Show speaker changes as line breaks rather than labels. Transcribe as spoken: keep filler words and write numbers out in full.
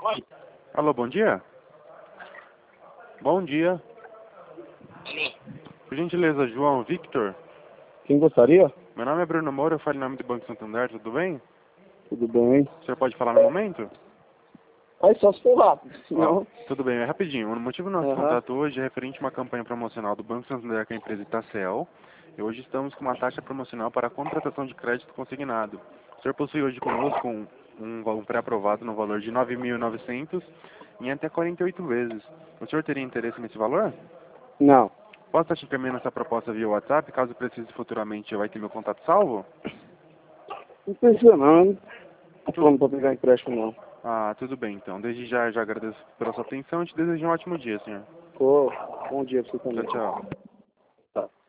Alô, bom dia? Bom dia. Por gentileza, João Victor.
Quem gostaria?
Meu nome é Bruno Moura, eu falo em nome do Banco Santander, tudo bem?
Tudo bem.
O senhor pode falar no momento?
Aí só se for rápido,
Ó,
senão...
tudo bem, é rapidinho. O motivo do nosso
Aham.
contato hoje é referente a uma campanha promocional do Banco Santander com a empresa Itacel. E hoje estamos com uma taxa promocional para a contratação de crédito consignado. O senhor possui hoje conosco um, um, um pré-aprovado no valor de nove mil e novecentos em até quarenta e oito vezes. O senhor teria interesse nesse valor?
Não.
Posso estar te encaminhando essa proposta via WhatsApp, caso precise futuramente, vai ter meu contato salvo?
Não precisa não, não tô falando pra pegar empréstimo não.
Ah, tudo bem então. Desde já, já agradeço pela sua atenção e te desejo um ótimo dia, senhor.
Pô, bom dia pra você
Tchau,
também.
tchau.
Tá.